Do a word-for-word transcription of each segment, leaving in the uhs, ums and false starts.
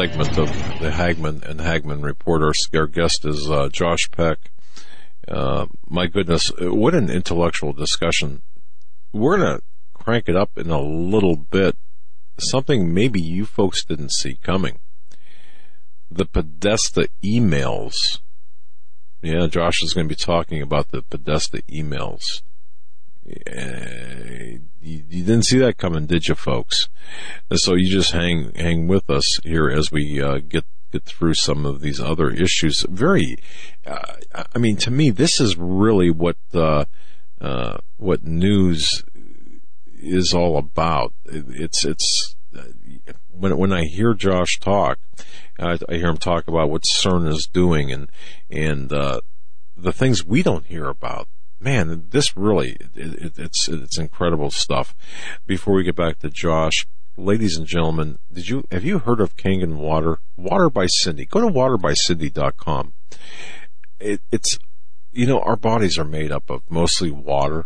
segment of the Hagmann and Hagmann Report. Our, our guest is uh, Josh Peck. Uh, my goodness, what an intellectual discussion. We're going to crank it up in a little bit. Something maybe you folks didn't see coming. The Podesta emails. Yeah, Josh is going to be talking about the Podesta emails. Uh, you, you didn't see that coming, did you, folks? And so you just hang hang with us here as we uh, get get through some of these other issues. Very, uh, I mean, to me, this is really what uh, uh, what news is all about. It, it's it's uh, when when I hear Josh talk, I, I hear him talk about what CERN is doing and and uh, the things we don't hear about. Man, this really, it, it, it's it's incredible stuff. Before we get back to Josh, ladies and gentlemen, did you have you heard of Kangen Water? Water by Cindy. Go to water by cindy dot com. It, it's, you know, our bodies are made up of mostly water,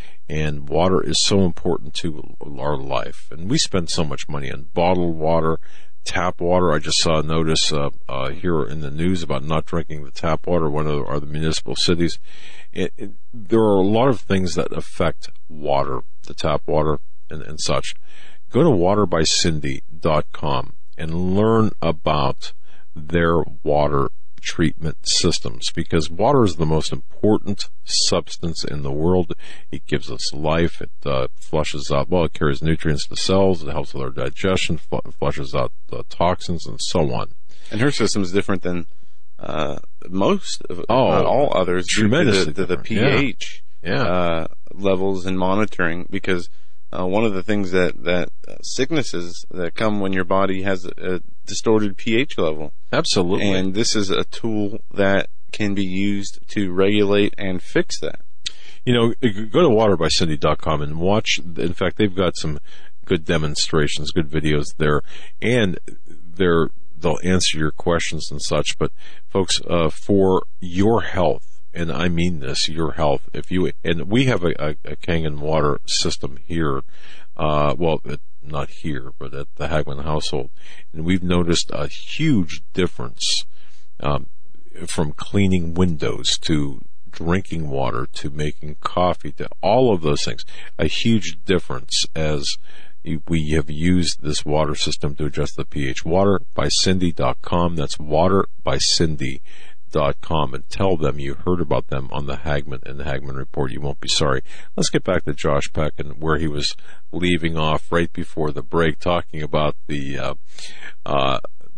and water is so important to our life. And we spend so much money on bottled water, tap water. I just saw a notice uh, uh, here in the news about not drinking the tap water. One of the, are the municipal cities. It, it, there are a lot of things that affect water, the tap water and, and such. Go to water by cindy dot com and learn about their water treatment systems, because water is the most important substance in the world. It gives us life. It uh, flushes out, well, it carries nutrients to cells. It helps with our digestion, fl- flushes out uh, toxins, and so on. And her system is different than uh, most, of, oh, not all others, tremendously due to the, the pH yeah. Yeah. Uh, levels and monitoring, because uh, one of the things that, that uh, sicknesses that come when your body has a, a distorted pH level. Absolutely. And this is a tool that can be used to regulate and fix that. You know, go to water by cindy dot com and watch. In fact, they've got some good demonstrations, good videos there, and they're, they'll answer your questions and such. But folks, uh, for your health, and I mean this, your health, if you, and we have a, a, a Kangen water system here, uh, well, it, not here, but at the Hagmann household, and we've noticed a huge difference, um, from cleaning windows to drinking water to making coffee to all of those things, a huge difference as we have used this water system to adjust the pH. water by cindy dot com. That's water by cindy dot com, and tell them you heard about them on the Hagmann and the Hagmann Report. You won't be sorry. Let's get back to Josh Peck and where he was leaving off right before the break, talking about the, uh, uh,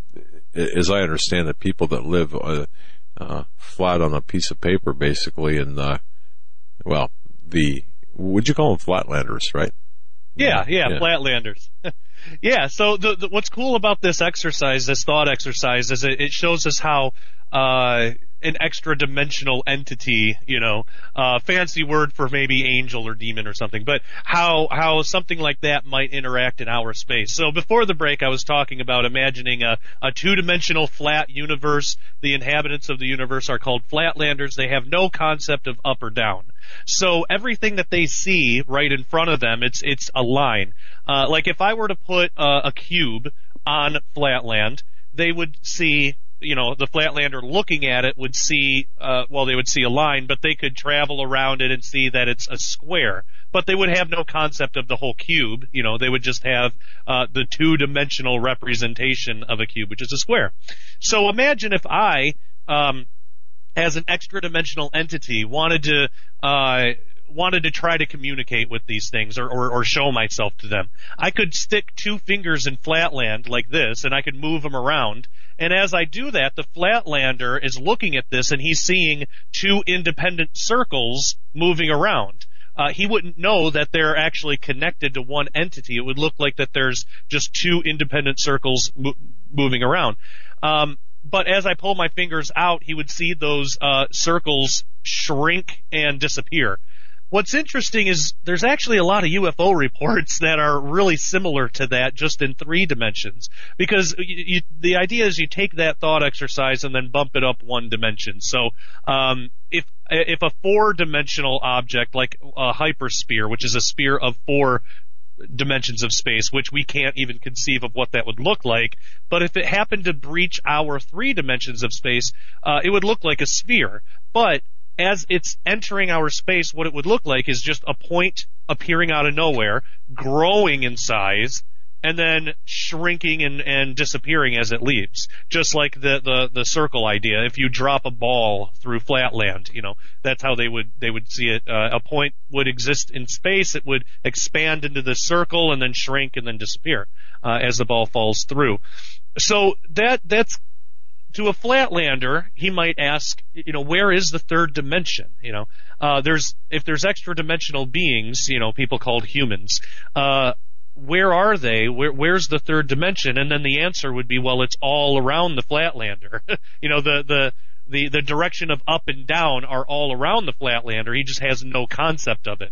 as I understand it, people that live uh, uh, flat on a piece of paper, basically, and uh, well, the would you call them flatlanders, right? Yeah, yeah, yeah. Flatlanders. Yeah. So the, the, what's cool about this exercise, this thought exercise, is it, it shows us how uh, an extra-dimensional entity, you know, uh, fancy word for maybe angel or demon or something, but how how something like that might interact in our space. So before the break, I was talking about imagining a, a two-dimensional flat universe. The inhabitants of the universe are called flatlanders. They have no concept of up or down. So everything that they see right in front of them, it's it's a line. Uh, like if I were to put uh, a cube on Flatland, they would see, you know, the Flatlander looking at it would see, uh, well, they would see a line, but they could travel around it and see that it's a square. But they would have no concept of the whole cube. You know, they would just have uh, the two-dimensional representation of a cube, which is a square. So imagine if I, um, as an extra-dimensional entity, wanted to uh, wanted to try to communicate with these things or, or, or show myself to them. I could stick two fingers in Flatland like this, and I could move them around. And as I do that, the Flatlander is looking at this, and he's seeing two independent circles moving around. Uh, he wouldn't know that they're actually connected to one entity. It would look like that there's just two independent circles mo- moving around. Um, but as I pull my fingers out, he would see those uh, circles shrink and disappear. What's interesting is there's actually a lot of U F O reports that are really similar to that, just in three dimensions. Because you, you, the idea is you take that thought exercise and then bump it up one dimension. So um, if if a four-dimensional object like a hypersphere, which is a sphere of four dimensions of space, which we can't even conceive of what that would look like. But if it happened to breach our three dimensions of space, uh, it would look like a sphere. But as it's entering our space, what it would look like is just a point appearing out of nowhere, growing in size, and then shrinking and, and disappearing as it leaves. Just like the, the, the circle idea. If you drop a ball through flatland, you know, that's how they would, they would see it. Uh, a point would exist in space. It would expand into the circle and then shrink and then disappear, uh, as the ball falls through. So that, that's, to a flatlander, he might ask, you know, where is the third dimension? You know, uh, there's, if there's extra dimensional beings, you know, people called humans, uh, where are they? Where, where's the third dimension? And then the answer would be, well, it's all around the flatlander. you know, the, the, the, the direction of up and down are all around the flatlander. He just has no concept of it.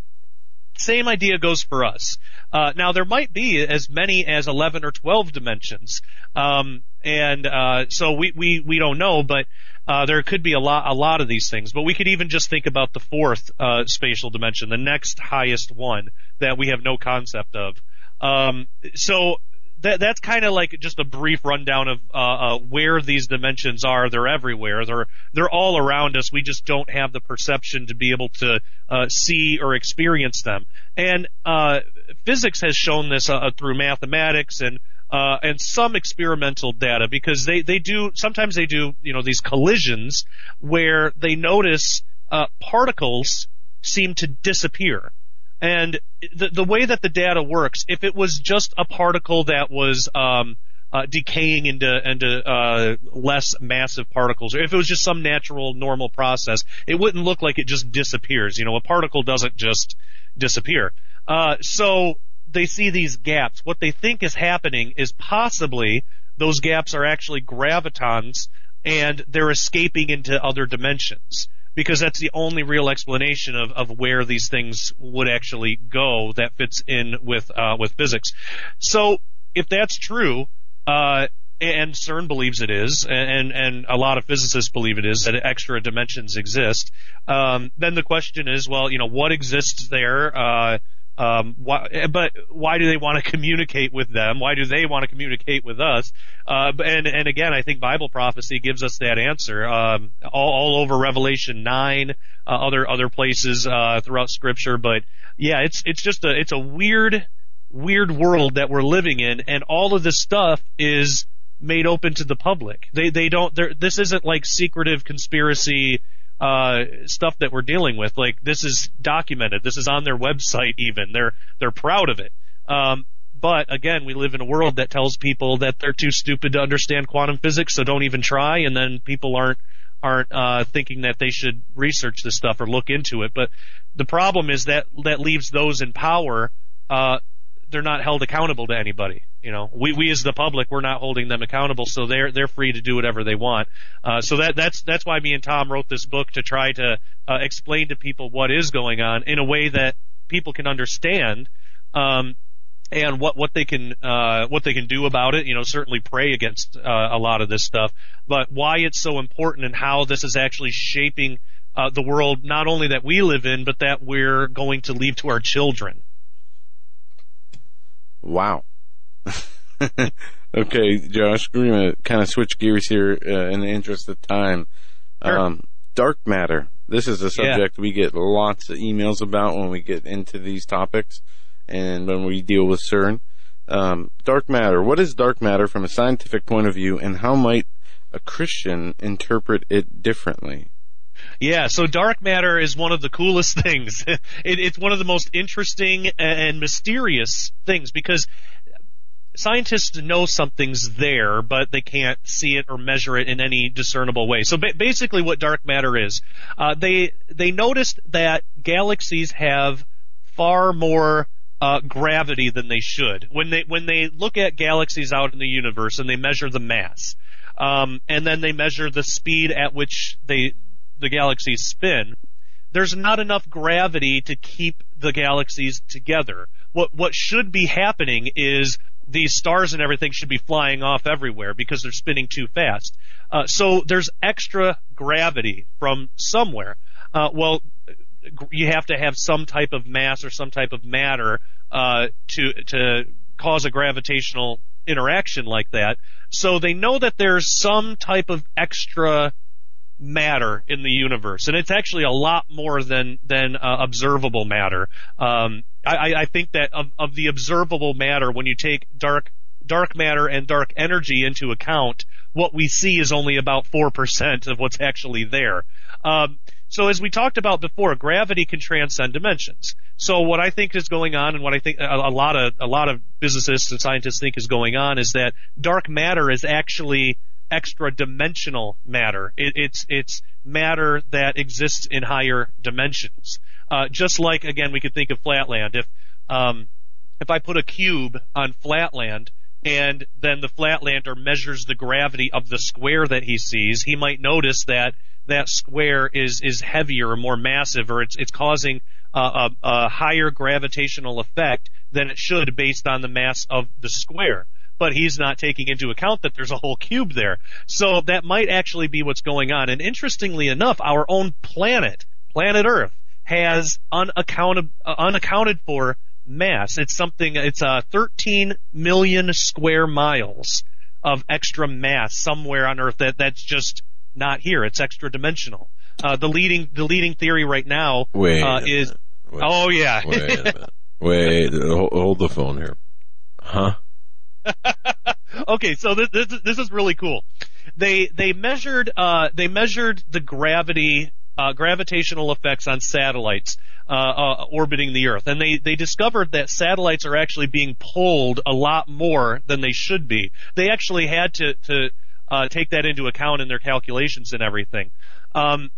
Same idea goes for us. Uh, now there might be as many as eleven or twelve dimensions. Um, and, uh, so we, we, we don't know, but, uh, there could be a lot, a lot of these things. But we could even just think about the fourth, uh, spatial dimension, the next highest one that we have no concept of. Um, so that, that's kind of like just a brief rundown of, uh, uh, where these dimensions are. They're everywhere. They're, they're all around us. We just don't have the perception to be able to, uh, see or experience them. And, uh, physics has shown this, uh, through mathematics and, Uh, and some experimental data, because they, they do, sometimes they do, you know, these collisions where they notice, uh, particles seem to disappear. And the, the way that the data works, if it was just a particle that was, um, uh, decaying into, into, uh, less massive particles, or if it was just some natural, normal process, it wouldn't look like it just disappears. You know, a particle doesn't just disappear. Uh, so, they see these gaps. What they think is happening is possibly those gaps are actually gravitons and they're escaping into other dimensions, because that's the only real explanation of, of where these things would actually go that fits in with, uh, with physics. So if that's true, uh, and CERN believes it is, and, and a lot of physicists believe it is, that extra dimensions exist, um, then the question is, well, you know, what exists there, uh, Um, why, but why do they want to communicate with them? Why do they want to communicate with us? Uh, and, and again, I think Bible prophecy gives us that answer, um, all, all over Revelation nine, uh, other, other places, uh, throughout scripture. But yeah, it's, it's just a, it's a weird, weird world that we're living in, and all of this stuff is made open to the public. They, they don't, this isn't like secretive conspiracy, uh, stuff that we're dealing with. Like, this is documented. This is on their website even. They're, they're proud of it. Um, but again, we live in a world that tells people that they're too stupid to understand quantum physics, so don't even try, and then people aren't, aren't, uh, thinking that they should research this stuff or look into it. But the problem is that, that leaves those in power, uh, they're not held accountable to anybody. You know, we, we as the public, we're not holding them accountable, so they're, they're free to do whatever they want. Uh, so that, that's, that's why me and Tom wrote this book, to try to, uh, explain to people what is going on in a way that people can understand, um, and what, what they can, uh, what they can do about it. You know, certainly pray against, uh, a lot of this stuff, but why it's so important and how this is actually shaping, uh, the world, not only that we live in, but that we're going to leave to our children. Wow. Okay, Josh, we're going to kind of switch gears here uh, in the interest of time. Sure. Um, dark matter. This is a subject yeah. we get lots of emails about when we get into these topics and when we deal with CERN. Um, dark matter. What is dark matter from a scientific point of view, and how might a Christian interpret it differently? Yeah, so dark matter is one of the coolest things. it, it's one of the most interesting and mysterious things, because scientists know something's there, but they can't see it or measure it in any discernible way. So ba- basically what dark matter is, uh, they, they noticed that galaxies have far more uh, gravity than they should. When they, when they look at galaxies out in the universe and they measure the mass, um, and then they measure the speed at which they, the galaxies spin, there's not enough gravity to keep the galaxies together. What, what should be happening is these stars and everything should be flying off everywhere because they're spinning too fast. Uh, so there's extra gravity from somewhere. Uh, well, you have to have some type of mass or some type of matter uh, to to cause a gravitational interaction like that. So they know that there's some type of extra matter in the universe, and it's actually a lot more than than uh, observable matter. Um, I, I think that of, of the observable matter, when you take dark dark matter and dark energy into account, what we see is only about four percent of what's actually there. Um, so as we talked about before, gravity can transcend dimensions. So what I think is going on, and what I think a, a lot of a lot of physicists and scientists think is going on, is that dark matter is actually extra dimensional matter. It, it's it's matter that exists in higher dimensions. Uh, just like, again, we could think of flatland. If um, if I put a cube on flatland, and then the flatlander measures the gravity of the square that he sees, he might notice that that square is is heavier or more massive, or it's it's causing a, a, a higher gravitational effect than it should based on the mass of the square. But he's not taking into account that there's a whole cube there. So that might actually be what's going on. And interestingly enough, our own planet, planet Earth, has unaccounted uh, unaccounted for mass. It's something. It's uh, thirteen million square miles of extra mass somewhere on Earth that that's just not here. It's extra dimensional. Uh, the leading the leading theory right now Wait uh, is. Wait, oh yeah. Wait a minute. Wait. Hold, hold the phone here. Huh? Okay, so this, this this is really cool. They they measured uh they measured the gravity uh gravitational effects on satellites uh, uh orbiting the Earth, and they they discovered that satellites are actually being pulled a lot more than they should be. They actually had to to uh take that into account in their calculations and everything. Um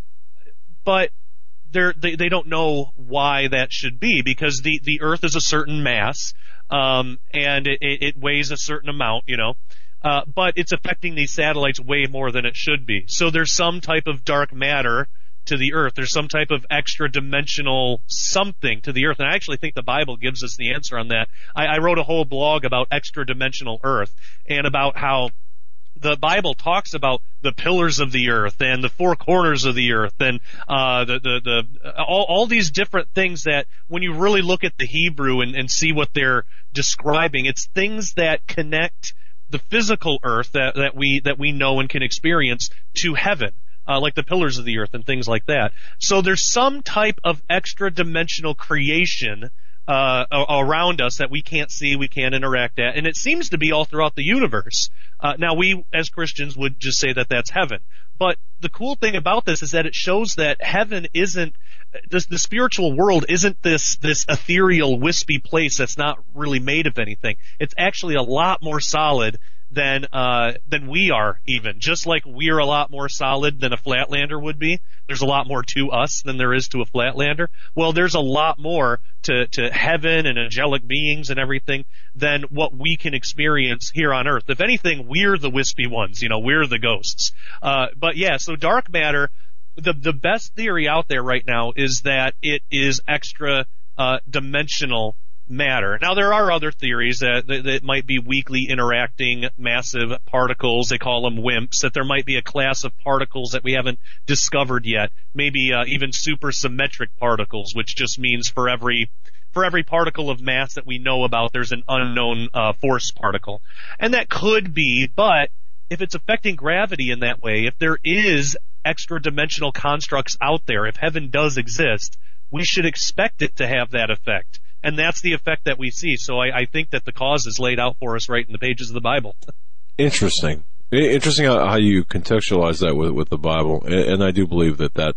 but they're, they they don't know why that should be, because the the Earth is a certain mass. Um, and it, it weighs a certain amount, you know, uh, but it's affecting these satellites way more than it should be. So there's some type of dark matter to the Earth. There's some type of extra dimensional something to the Earth. And I actually think the Bible gives us the answer on that. I, I wrote a whole blog about extra dimensional Earth and about how the Bible talks about the pillars of the earth and the four corners of the earth and uh, the the the all, all these different things that, when you really look at the Hebrew and, and see what they're describing, it's things that connect the physical earth that, that we that we know and can experience to heaven, uh, like the pillars of the earth and things like that. So there's some type of extra dimensional creation Uh, around us that we can't see, we can't interact at, and it seems to be all throughout the universe. Uh, now, we as Christians would just say that that's heaven. But the cool thing about this is that it shows that heaven isn't, this, the spiritual world isn't this, this ethereal, wispy place that's not really made of anything. It's actually a lot more solid than, uh, than we are even. Just like we're a lot more solid than a flatlander would be. There's a lot more to us than there is to a flatlander. Well, there's a lot more to, to heaven and angelic beings and everything than what we can experience here on Earth. If anything, we're the wispy ones, you know, we're the ghosts. Uh, but yeah, so dark matter, the, the best theory out there right now is that it is extra, uh, dimensional matter. Now, there are other theories that, that, that might be weakly interacting massive particles. They call them WIMPs, that there might be a class of particles that we haven't discovered yet. Maybe uh, even supersymmetric particles, which just means for every for every particle of mass that we know about, there's an unknown uh, force particle. And that could be, but if it's affecting gravity in that way, if there is extra dimensional constructs out there, if heaven does exist, we should expect it to have that effect. And that's the effect that we see. So I, I think that the cause is laid out for us right in the pages of the Bible. Interesting. Interesting how, how you contextualize that with, with the Bible. And, and I do believe that that,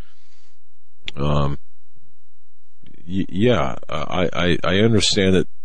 um, y- yeah, I, I, I understand it.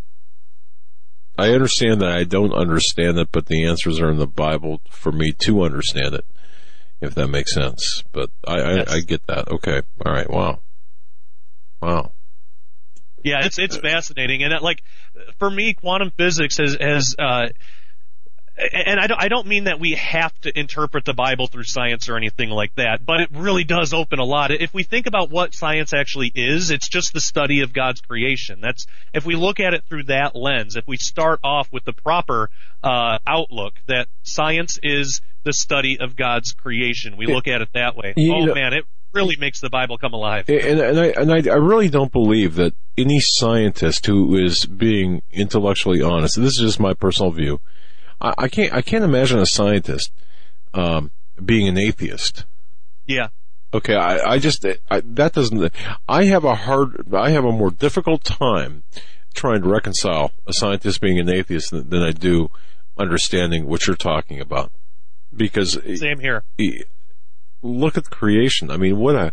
I understand that I don't understand it, but the answers are in the Bible for me to understand it, if that makes sense. But I, yes. I, I get that. Okay. All right. Wow. Wow. Yeah, it's it's fascinating, and it, like for me, quantum physics has has, uh, and I don't I don't mean that we have to interpret the Bible through science or anything like that, but it really does open a lot. If we think about what science actually is, it's just the study of God's creation. That's if we look at it through that lens. If we start off with the proper uh, outlook that science is the study of God's creation, we look at it that way. You oh know, man, it really makes the Bible come alive. And, and I and I, I really don't believe that any scientist who is being intellectually honest, and this is just my personal view, I, I can't I can't imagine a scientist um, being an atheist. Yeah. Okay, I, I just I, that doesn't. I have a hard, I have a more difficult time trying to reconcile a scientist being an atheist than, than I do understanding what you're talking about. Because same here. Look at creation. I mean, what a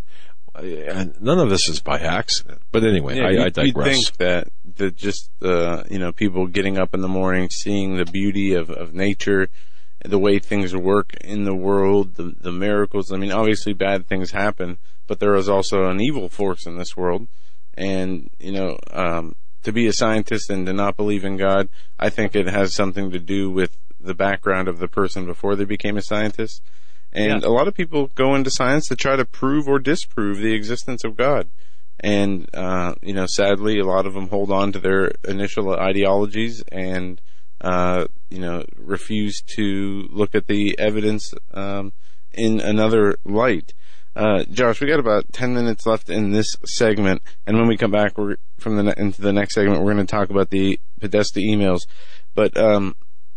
none of this is by accident. But anyway, yeah, I, you, I digress. You'd think that that just uh, you know, people getting up in the morning, seeing the beauty of, of nature, the way things work in the world, the, the miracles. I mean, obviously bad things happen, but there is also an evil force in this world. And, you know, um, to be a scientist and to not believe in God, I think it has something to do with the background of the person before they became a scientist. And yeah. a lot of people go into science to try to prove or disprove the existence of God. And, uh, you know, sadly, a lot of them hold on to their initial ideologies and, uh, you know, refuse to look at the evidence, um, in another light. Uh, Josh, we got about ten minutes left in this segment. And when we come back, we're from the, ne- into the next segment, we're going to talk about the Podesta emails. But, um,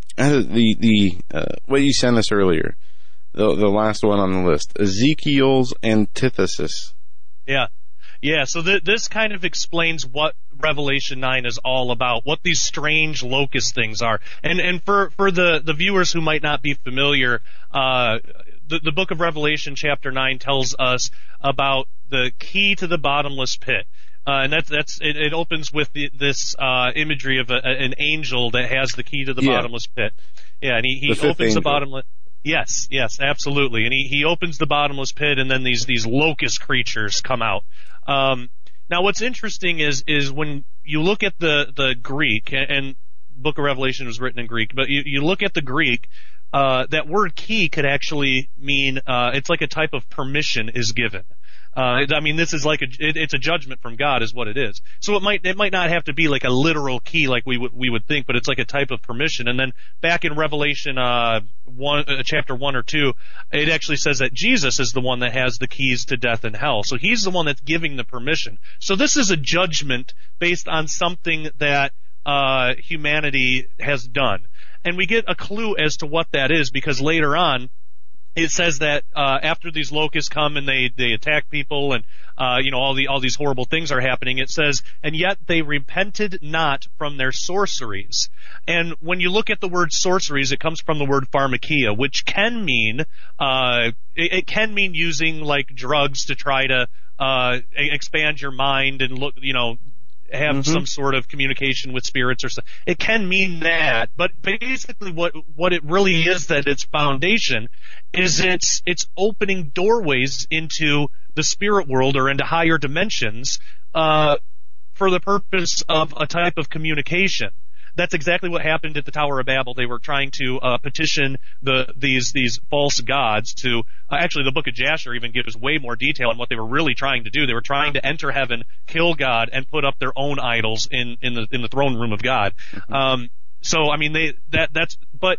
the, the, uh, what you sent us earlier, the, the last one on the list, Ezekiel's antithesis. Yeah. Yeah, so th- this kind of explains what Revelation nine is all about, what these strange locust things are. And and for, for the, the viewers who might not be familiar, uh, the, the book of Revelation chapter nine tells us about the key to the bottomless pit. Uh, and that's, that's, it, it opens with the, this, uh, imagery of a, an angel that has the key to the yeah. bottomless pit. Yeah, and he, he opens angel. the bottomless, yes, yes, absolutely. And he, he opens the bottomless pit and then these, these locust creatures come out. Um, now what's interesting is, is when you look at the, the Greek, and, and Book of Revelation was written in Greek, but you, you look at the Greek, uh, that word key could actually mean, uh, it's like a type of permission is given. Uh, I mean, this is like a, it, it's a judgment from God is what it is. So it might, it might not have to be like a literal key like we would, we would think, but it's like a type of permission. And then back in Revelation, uh, one, uh, chapter one or two, it actually says that Jesus is the one that has the keys to death and hell. So he's the one that's giving the permission. So this is a judgment based on something that, uh, humanity has done. And we get a clue as to what that is because later on, it says that uh after these locusts come and they they attack people and uh you know all the all these horrible things are happening, it says, and yet they repented not from their sorceries. And when you look at the word sorceries, it comes from the word pharmakia, which can mean uh it, it can mean using like drugs to try to uh expand your mind and look, you know, have mm-hmm. some sort of communication with spirits or something. It can mean that, but basically what, what it really is, that its foundation is it's, it's opening doorways into the spirit world or into higher dimensions, uh, for the purpose of a type of communication. That's exactly what happened at the Tower of Babel. They were trying to uh, petition the these these false gods to uh, actually the Book of Jasher even gives way more detail on what they were really trying to do. They were trying to enter heaven, kill God, and put up their own idols in in the in the throne room of God. Mm-hmm. Um, so I mean they that that's but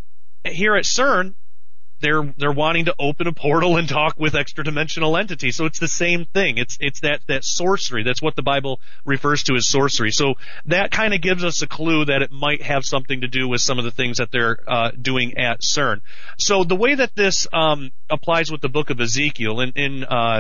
here at CERN, they're they're wanting to open a portal and talk with extra dimensional entities. So it's the same thing. It's it's that that sorcery. That's what the Bible refers to as sorcery. So that kind of gives us a clue that it might have something to do with some of the things that they're uh, doing at CERN. So the way that this um, applies with the book of Ezekiel in in uh,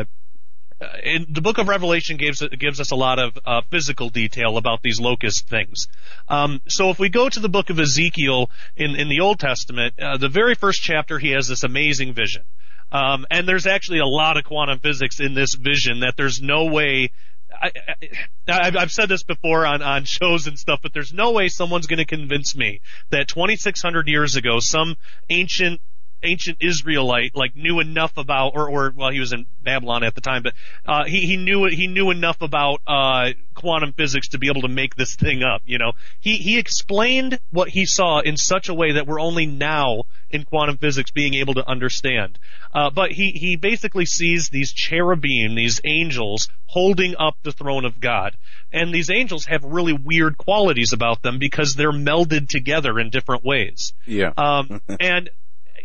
in the book of Revelation gives gives us a lot of uh, physical detail about these locust things. Um, so if we go to the book of Ezekiel in in the Old Testament, uh, the very first chapter, he has this amazing vision, um, and there's actually a lot of quantum physics in this vision that there's no way. I, I, I've said this before on, on shows and stuff, but there's no way someone's going to convince me that twenty-six hundred years ago, some ancient ancient Israelite like knew enough about, or, or well, he was in Babylon at the time, but uh, he he knew he knew enough about uh, quantum physics to be able to make this thing up. You know, he he explained what he saw in such a way that we're only now in quantum physics being able to understand. Uh, but he he basically sees these cherubim, these angels, holding up the throne of God, and these angels have really weird qualities about them because they're melded together in different ways. Yeah. Um, and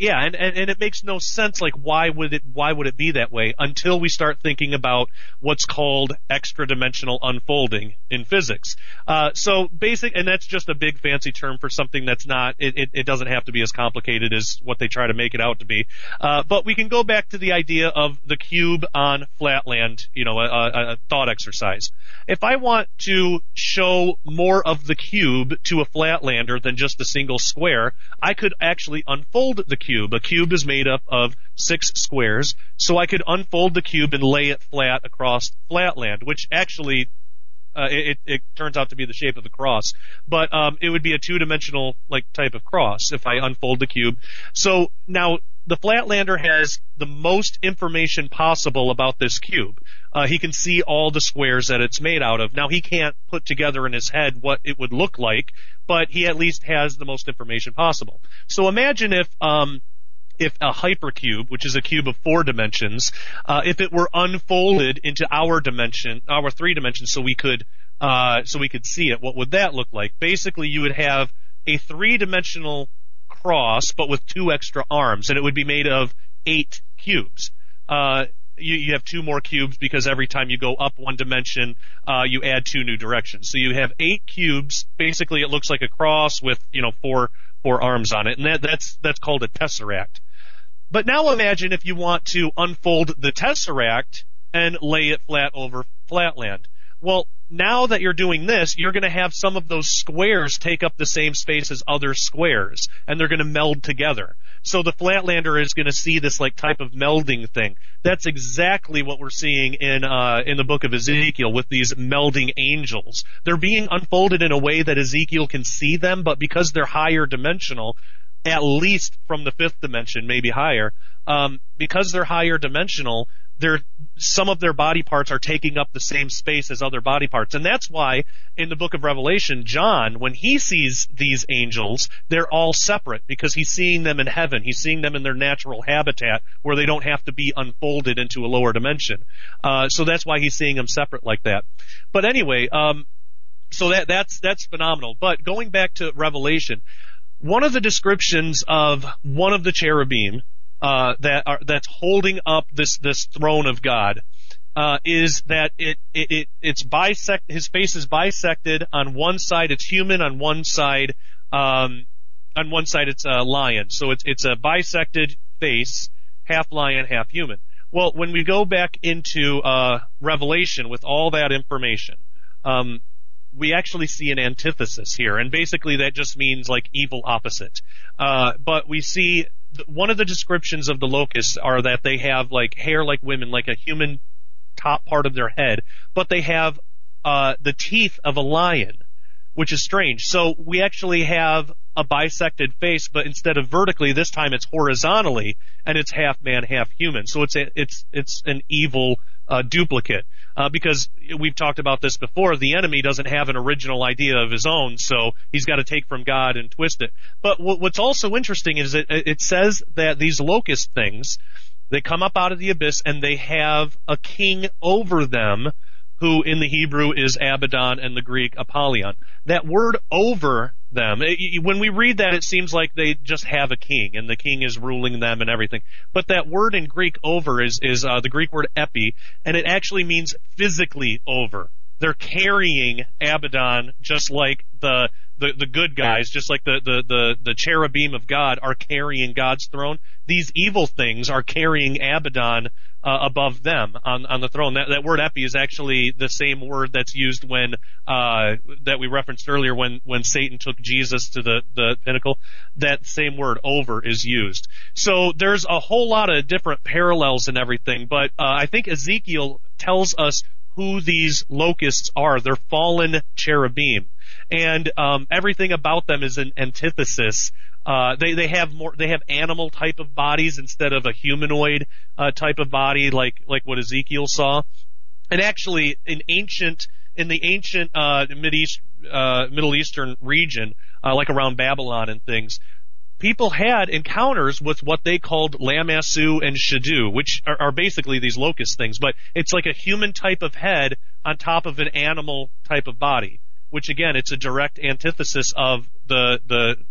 yeah, and, and, and it makes no sense. Like, why would it, why would it be that way until we start thinking about what's called extra-dimensional unfolding in physics. Uh, so basic, and that's just a big fancy term for something that's not, it, it, it doesn't have to be as complicated as what they try to make it out to be. Uh, but we can go back to the idea of the cube on Flatland, you know, a, a, a thought exercise. If I want to show more of the cube to a Flatlander than just a single square, I could actually unfold the cube. A cube is made up of six squares, so I could unfold the cube and lay it flat across Flatland, which actually uh, it, it turns out to be the shape of the cross. But um, it would be a two-dimensional like type of cross if I unfold the cube. So now the Flatlander has the most information possible about this cube. Uh, he can see all the squares that it's made out of. Now, he can't put together in his head what it would look like, but he at least has the most information possible. So imagine if um, if a hypercube, which is a cube of four dimensions, uh, if it were unfolded into our dimension, our three dimensions, so we could uh, so we could see it, what would that look like? Basically, you would have a three-dimensional cross, but with two extra arms, and it would be made of eight cubes. Uh, you, you have two more cubes because every time you go up one dimension, uh, you add two new directions. So you have eight cubes. Basically, it looks like a cross with, you know, four four arms on it, and that, that's that's called a tesseract. But now imagine if you want to unfold the tesseract and lay it flat over Flatland. Well, now that you're doing this, you're going to have some of those squares take up the same space as other squares, and they're going to meld together. So the Flatlander is going to see this like type of melding thing. That's exactly what we're seeing in uh, in the book of Ezekiel with these melding angels. They're being unfolded in a way that Ezekiel can see them, but because they're higher dimensional, at least from the fifth dimension, maybe higher, um, because they're higher dimensional, they're, some of their body parts are taking up the same space as other body parts. And that's why in the book of Revelation, John, when he sees these angels, they're all separate because he's seeing them in heaven. He's seeing them in their natural habitat where they don't have to be unfolded into a lower dimension. Uh, so that's why he's seeing them separate like that. But anyway, um, so that, that's, that's phenomenal. But going back to Revelation, one of the descriptions of one of the cherubim Uh, that are, that's holding up this, this throne of God, uh, is that it, it, it, it's bisect, his face is bisected. On one side it's human, on one side, um, on one side it's a lion. So it's, it's a bisected face, half lion, half human. Well, when we go back into, uh, Revelation with all that information, um, we actually see an antithesis here, and basically that just means like evil opposite. Uh, but we see one of the descriptions of the locusts are that they have like hair like women, like a human top part of their head, but they have uh the teeth of a lion, which is strange. So we actually have a bisected face, but instead of vertically, this time it's horizontally, and it's half man, half human. So it's a, it's it's an evil uh, duplicate. Uh, because we've talked about this before, the enemy doesn't have an original idea of his own, so he's got to take from God and twist it. But w- what's also interesting is it, it says that these locust things, they come up out of the abyss and they have a king over them, who in the Hebrew is Abaddon and the Greek Apollyon. That word over them, it, when we read that, it seems like they just have a king and the king is ruling them and everything. But that word in Greek over is, is uh, the Greek word epi, and it actually means physically over. They're carrying Abaddon just like the the, the good guys, just like the, the, the, the cherubim of God are carrying God's throne. These evil things are carrying Abaddon uh, above them on, on the throne. That, that word epi is actually the same word that's used when uh, that we referenced earlier when, when Satan took Jesus to the, the pinnacle. That same word over is used. So there's a whole lot of different parallels and everything, but uh, I think Ezekiel tells us who these locusts are. They're fallen cherubim. And um, everything about them is an antithesis. Uh, they they have more they have animal type of bodies instead of a humanoid uh, type of body like like what Ezekiel saw. And actually, in ancient in the ancient uh, Mid East uh, Middle Eastern region, uh, like around Babylon and things, people had encounters with what they called Lamassu and Shadu, which are, are basically these locust things, but it's like a human type of head on top of an animal type of body. Which again, it's a direct antithesis of the the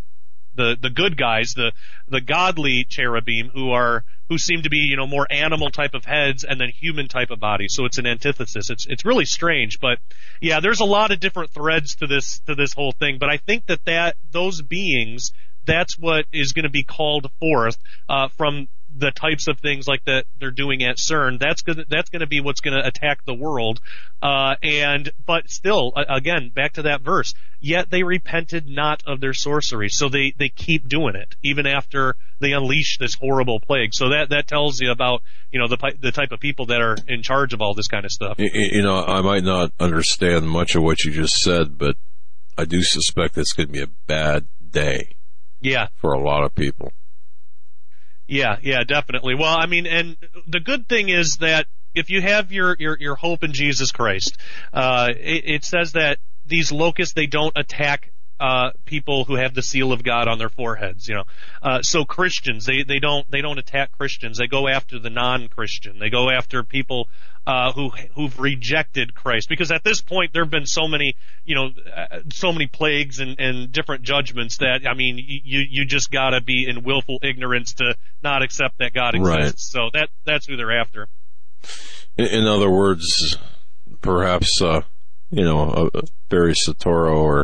the the good guys, the the godly cherubim, who are who seem to be, you know, more animal type of heads and then human type of bodies. So it's an antithesis. It's it's really strange, but yeah, there's a lot of different threads to this to this whole thing. But I think that that those beings, that's what is going to be called forth uh, from the types of things like that they're doing at CERN. That's gonna that's going to be what's going to attack the world. Uh, and but still, again, back to that verse. Yet they repented not of their sorcery. So they they keep doing it even after they unleash this horrible plague. So that that tells you about, you know, the the type of people that are in charge of all this kind of stuff. You, you know, I might not understand much of what you just said, but I do suspect it's going to be a bad day. Yeah, for a lot of people. Yeah, yeah, definitely. Well, I mean, and the good thing is that if you have your, your, your hope in Jesus Christ, uh, it, it says that these locusts, they don't attack, uh, people who have the seal of God on their foreheads, you know. Uh, so Christians, they, they don't, they don't attack Christians. They go after the non-Christian. They go after people, uh, who, who've rejected Christ. Because at this point, there have been so many, you know, uh, so many plagues and, and different judgments that, I mean, you, you just gotta be in willful ignorance to not accept that God exists. Right. So that, that's who they're after. In, in other words, perhaps, uh, you know, uh, Barry Soetoro or,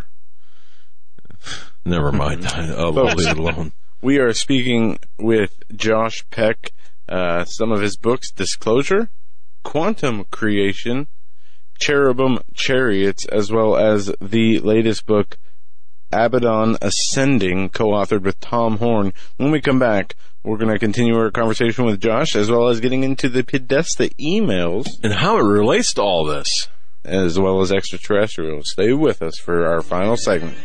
never mind, I'll leave it alone. We are speaking with Josh Peck, uh, some of his books, Disclosure, Quantum Creation, Cherubim Chariots, as well as the latest book, Abaddon Ascending, co-authored with Tom Horn. When we come back, we're going to continue our conversation with Josh, as well as getting into the Podesta emails. And how it relates to all this. As well as extraterrestrials. Stay with us for our final segment.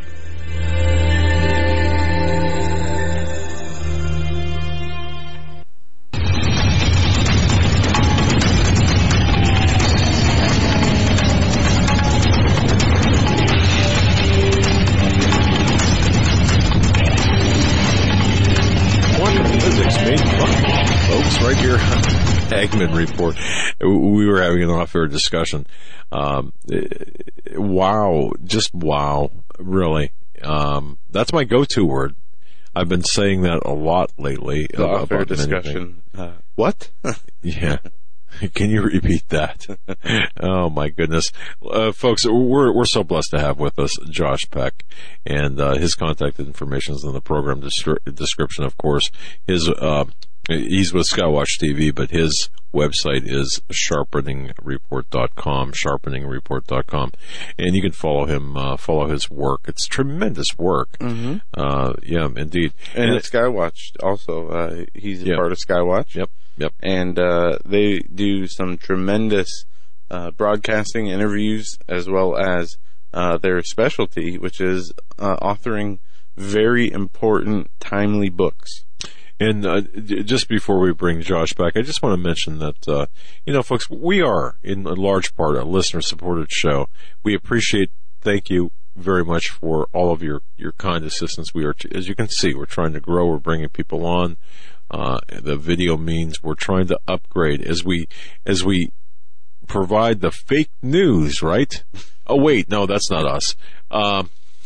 Right here on Hagmann Report. We were having an off-air discussion. Um, wow. Just wow. Really. Um, that's my go-to word. I've been saying that a lot lately. The off-air discussion. Uh, what? Yeah. Can you repeat that? Oh my goodness, uh, folks! We're we're so blessed to have with us Josh Peck, and uh, his contact information is in the program destri- description. Of course, his uh, he's with Skywatch T V, but his website is sharpening report dot com, sharpening report dot com, and you can follow him, uh, follow his work. It's tremendous work. Mm-hmm. Uh, yeah, indeed. And, and at Skywatch also, uh, he's a yep. part of Skywatch. Yep. Yep. And uh, they do some tremendous uh, broadcasting interviews, as well as uh, their specialty, which is uh, authoring very important, timely books. And uh, just before we bring Josh back, I just want to mention that, uh, you know, folks, we are, in a large part, a listener-supported show. We appreciate, thank you very much for all of your, your kind assistance. We are, as you can see, we're trying to grow. We're bringing people on. Uh, the video means we're trying to upgrade as we, as we provide the fake news, right? Oh, wait, no, that's not us. Um,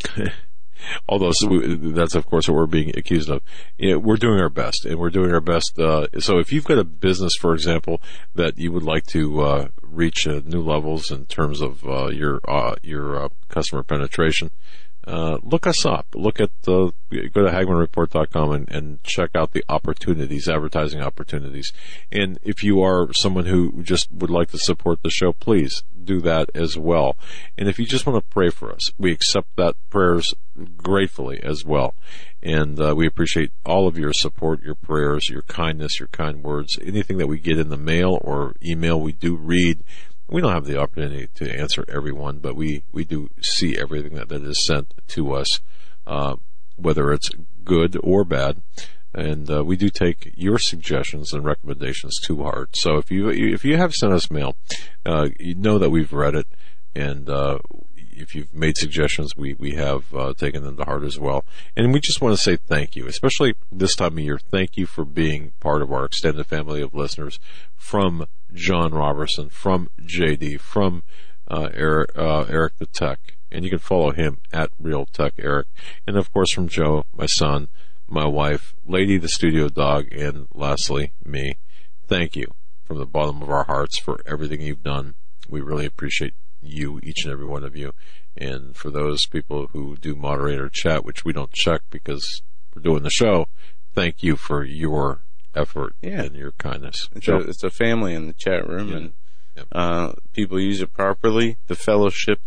although so we, that's, of course, what we're being accused of. You know, we're doing our best, and we're doing our best. Uh, so if you've got a business, for example, that you would like to uh, reach uh, new levels in terms of uh, your uh, your uh, customer penetration, Uh, look us up. Look at the, go to hagmann report dot com and, and check out the opportunities, advertising opportunities. And if you are someone who just would like to support the show, please do that as well. And if you just want to pray for us, we accept that prayers gratefully as well. And uh, we appreciate all of your support, your prayers, your kindness, your kind words. Anything that we get in the mail or email, we do read. We don't have the opportunity to answer everyone, but we, we do see everything that, that is sent to us, uh, whether it's good or bad. And uh, we do take your suggestions and recommendations to heart. So if you if you have sent us mail, uh, you know that we've read it, and uh, if you've made suggestions, we we have uh, taken them to heart as well. And we just want to say thank you, especially this time of year. Thank you for being part of our extended family of listeners. From John Robertson, from J D, from uh, Eric, uh, Eric the Tech, And you can follow him at Real Tech Eric. And of course from Joe, my son, my wife, Lady the studio dog, and lastly, me. Thank you from the bottom of our hearts for everything you've done. We really appreciate you, each and every one of you. And for those people who do moderator chat, which we don't check because we're doing the show, thank you for your effort yeah. and your kindness. It's a, it's a family in the chat room, yeah. and yep. uh, people use it properly. The fellowship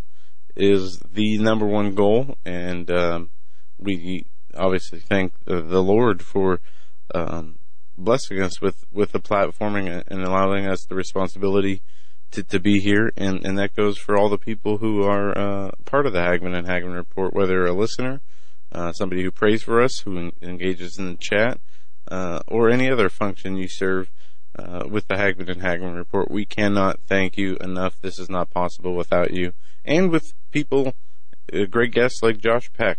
is the number one goal, and um, we obviously thank the, the Lord for um, blessing us with, with the platforming and allowing us the responsibility to, to be here, and, and that goes for all the people who are uh, part of the Hagmann and Hagmann Report, whether a listener, uh, somebody who prays for us, who en- engages in the chat, uh, or any other function you serve uh, with the Hagmann and Hagmann Report. We cannot thank you enough. This is not possible without you. And with people, uh, great guests like Josh Peck.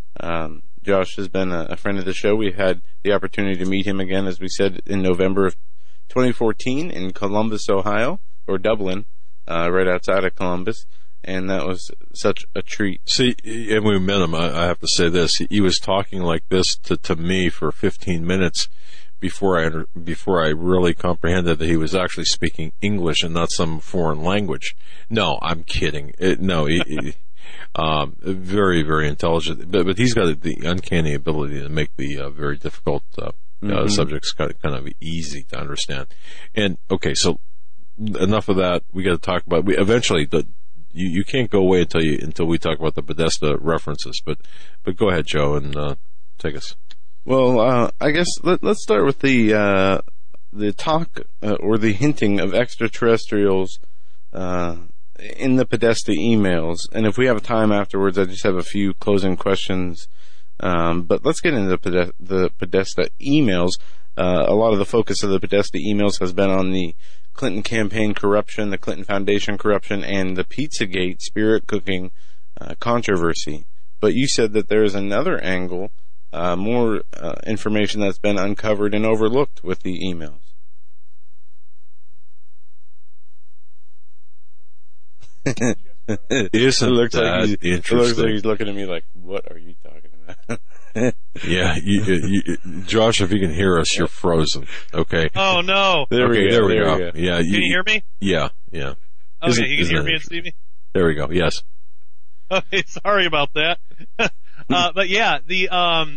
Um, Josh has been a, a friend of the show. We had the opportunity to meet him again, as we said, in November of twenty fourteen in Columbus, Ohio, or Dublin, uh, right outside of Columbus, and that was such a treat. See, and we met him, I, I have to say this, he, he was talking like this to, to me for fifteen minutes before I before I really comprehended that he was actually speaking English and not some foreign language. No, I'm kidding. It, no, he, he um, very, very intelligent, but, but he's got the uncanny ability to make the uh, very difficult uh, mm-hmm. uh, subjects kind of, kind of easy to understand. And okay, so enough of that. We got to talk about. We eventually the you, you can't go away until you until we talk about the Podesta references. But but go ahead, Joe, and uh, take us. Well, uh, I guess let, let's start with the uh, the talk uh, or the hinting of extraterrestrials uh, in the Podesta emails. And if we have time afterwards, I just have a few closing questions. Um, but let's get into the Podesta, the Podesta emails. Uh, a lot of the focus of the Podesta emails has been on the Clinton campaign corruption, the Clinton Foundation corruption, and the Pizzagate spirit cooking uh, controversy. But you said that there is another angle, uh, more uh, information that's been uncovered and overlooked with the emails. Isn't it looks that like he's, interesting? It looks like he's looking at me like, what are you talking about? Yeah, you, you, Josh, if you can hear us, you're frozen. Okay. Oh no! There okay, we go. There we there go. We go. Yeah. You, can you hear me? Yeah. Yeah. Okay, Isn't, you can hear me and see me. There we go. Yes. Okay, sorry about that. uh, but yeah, the um,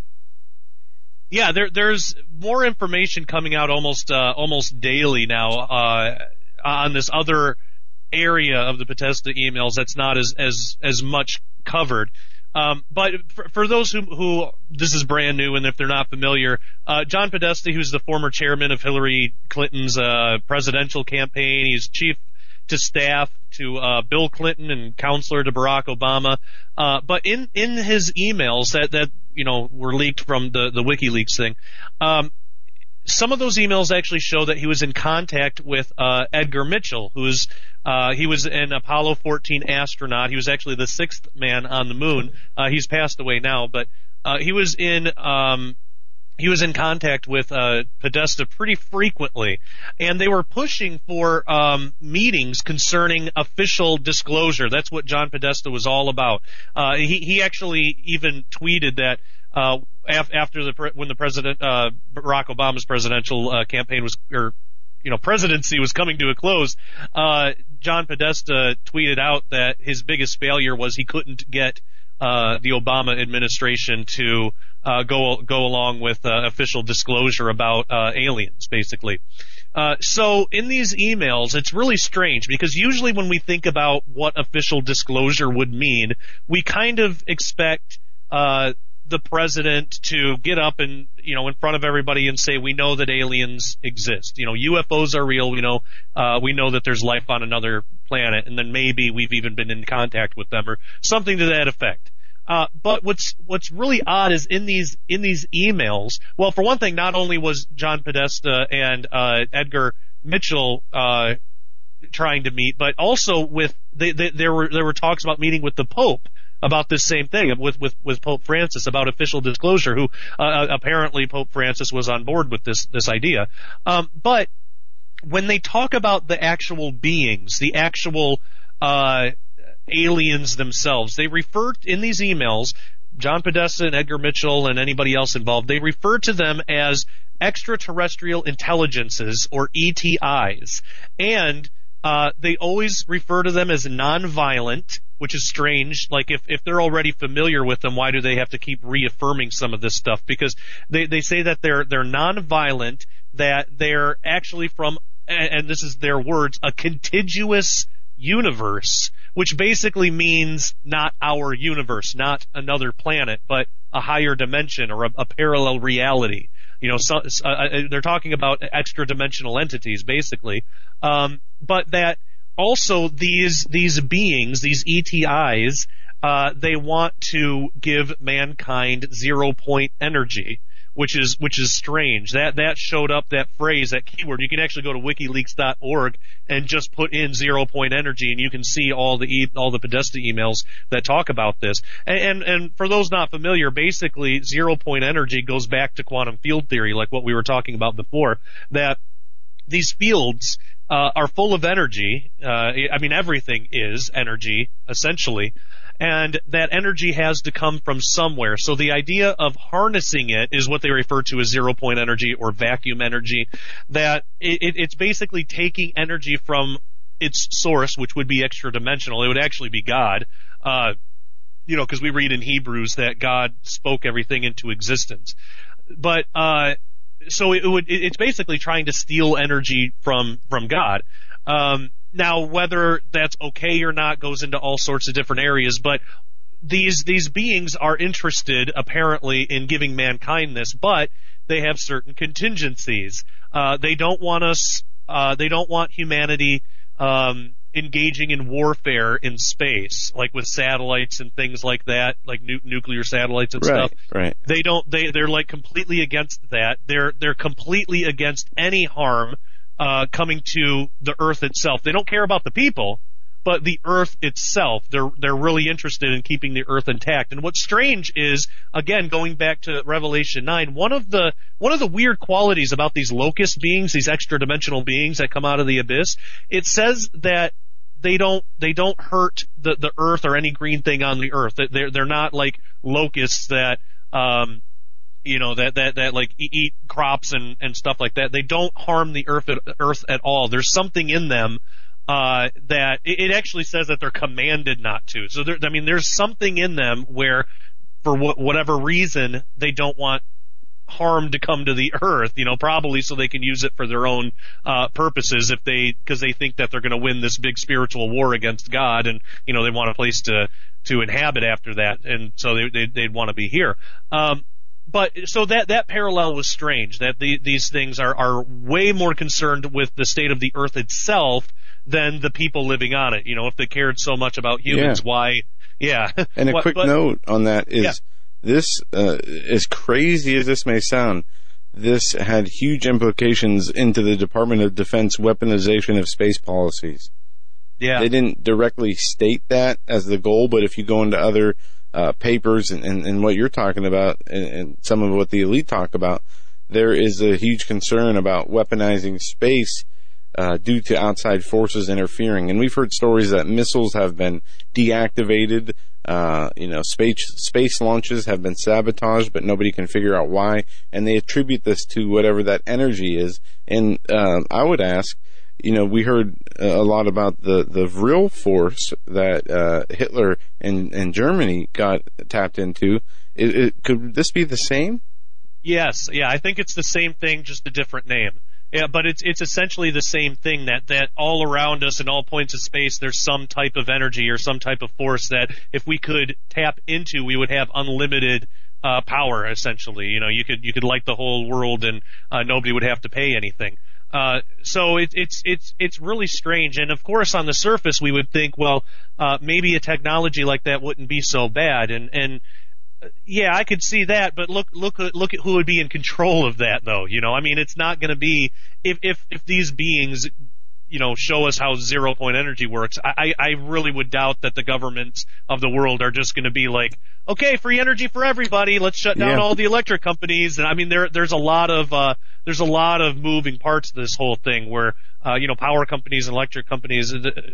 yeah, there there's more information coming out almost uh, almost daily now uh, on this other area of the Podesta emails that's not as as as much covered. Um, but for, for those who, who this is brand new, and if they're not familiar, uh, John Podesta, who's the former chairman of Hillary Clinton's uh, presidential campaign, he's chief to staff to uh, Bill Clinton and counselor to Barack Obama. Uh, but in in his emails that that you know were leaked from the the WikiLeaks thing, um, some of those emails actually show that he was in contact with uh, Edgar Mitchell, who's Uh, he was an Apollo fourteen astronaut. He was actually the sixth man on the moon. Uh, he's passed away now, but uh, he was in um, he was in contact with uh, Podesta pretty frequently, and they were pushing for um, meetings concerning official disclosure. That's what John Podesta was all about. Uh, he he actually even tweeted that uh, af- after the pre- when the president uh, Barack Obama's presidential uh, campaign was or you know presidency was coming to a close. Uh, John Podesta tweeted out that his biggest failure was he couldn't get uh, the Obama administration to uh, go go along with uh, official disclosure about uh, aliens, basically. Uh, so in these emails, it's really strange because usually when we think about what official disclosure would mean, we kind of expect uh, the president to get up and, you know, in front of everybody and say, we know that aliens exist. You know, U F Os are real. You know, uh, we know that there's life on another planet, and then maybe we've even been in contact with them or something to that effect. Uh, but what's, what's really odd is in these, in these emails, well, for one thing, not only was John Podesta and, uh, Edgar Mitchell, uh, trying to meet, but also with, they, they, there were, there were talks about meeting with the Pope about this same thing with, with, with Pope Francis about official disclosure, who, uh, apparently Pope Francis was on board with this, this idea. Um, but when they talk about the actual beings, the actual, uh, aliens themselves. They refer in these emails, John Podesta and Edgar Mitchell and anybody else involved, they refer to them as extraterrestrial intelligences, or E T Is. And uh, they always refer to them as nonviolent, which is strange. Like, if, if they're already familiar with them, why do they have to keep reaffirming some of this stuff? Because they, they say that they're, they're nonviolent, that they're actually from, and this is their words, a contiguous universe, which basically means not our universe, not another planet, but a higher dimension or a, a parallel reality. You know, so, uh, they're talking about extra-dimensional entities, basically. Um, but that also these these beings, these E T Is, uh, they want to give mankind zero-point energy, which is which is strange. That that showed up, that phrase, that keyword. You can actually go to WikiLeaks dot org and just put in zero-point energy, and you can see all the e- all the Podesta emails that talk about this. And, and and for those not familiar, basically zero-point energy goes back to quantum field theory, like what we were talking about before. That these fields uh, are full of energy. Uh, I mean, everything is energy, essentially. And that energy has to come from somewhere. So the idea of harnessing it is what they refer to as zero-point energy or vacuum energy. That it, it's basically taking energy from its source, which would be extra-dimensional. It would actually be God. Uh, you know, because we read in Hebrews that God spoke everything into existence. But uh, so it would. It's basically trying to steal energy from from God. Um, Now, whether that's okay or not goes into all sorts of different areas, but these these beings are interested, apparently, in giving mankind this, but they have certain contingencies. Uh, they don't want us, uh, they don't want humanity um, engaging in warfare in space, like with satellites and things like that, like nu- nuclear satellites and right, stuff. Right. They don't. They they're like completely against that. They're they're completely against any harm Uh, coming to the Earth itself. They don't care about the people, but the Earth itself. They're they're really interested in keeping the Earth intact. And what's strange is, again, going back to Revelation nine, one of the one of the weird qualities about these locust beings, these extra-dimensional beings that come out of the abyss, it says that they don't they don't hurt the the Earth or any green thing on the Earth. They're they're not like locusts that um you know, that, that, that like eat crops and, and stuff like that. They don't harm the earth at, earth at all. There's something in them, uh, that it, it actually says that they're commanded not to. So there, I mean, there's something in them where, for wh- whatever reason, they don't want harm to come to the earth, you know, probably so they can use it for their own, uh, purposes if they, cause they think that they're gonna win this big spiritual war against God and, you know, they want a place to, to inhabit after that. And so they, they they'd want to be here. Um, But so that that parallel was strange. That the, these things are are way more concerned with the state of the Earth itself than the people living on it. You know, if they cared so much about humans, yeah. why? Yeah. And a what, quick but, note on that is yeah. this, uh, as crazy as this may sound, this had huge implications into the Department of Defense weaponization of space policies. Yeah. They didn't directly state that as the goal, but if you go into other Uh, papers and, and, and what you're talking about and, and some of what the elite talk about, there is a huge concern about weaponizing space uh, due to outside forces interfering. And we've heard stories that missiles have been deactivated, uh, you know, space space launches have been sabotaged, but nobody can figure out why. And they attribute this to whatever that energy is. And uh, I would ask, you know, we heard a lot about the, the real force that uh, Hitler and, and Germany got tapped into. It, it, could this be the same? Yes, yeah, I think it's the same thing, just a different name. Yeah, but it's it's essentially the same thing, that, that all around us in all points of space there's some type of energy or some type of force that if we could tap into, we would have unlimited uh, power, essentially. You know, you could you could light the whole world and uh, nobody would have to pay anything. Uh, so it, it's, it's, it's really strange. And of course on the surface we would think, well, uh, maybe a technology like that wouldn't be so bad. And, and, yeah, I could see that, but look, look, look at who would be in control of that though. You know, I mean, it's not gonna be, if, if, if these beings, you know, show us how zero point energy works, I, I really would doubt that the governments of the world are just gonna be like, okay, free energy for everybody, let's shut down yeah. all the electric companies. And I mean, there, there's a lot of, uh, there's a lot of moving parts to this whole thing where, uh, you know, power companies and electric companies,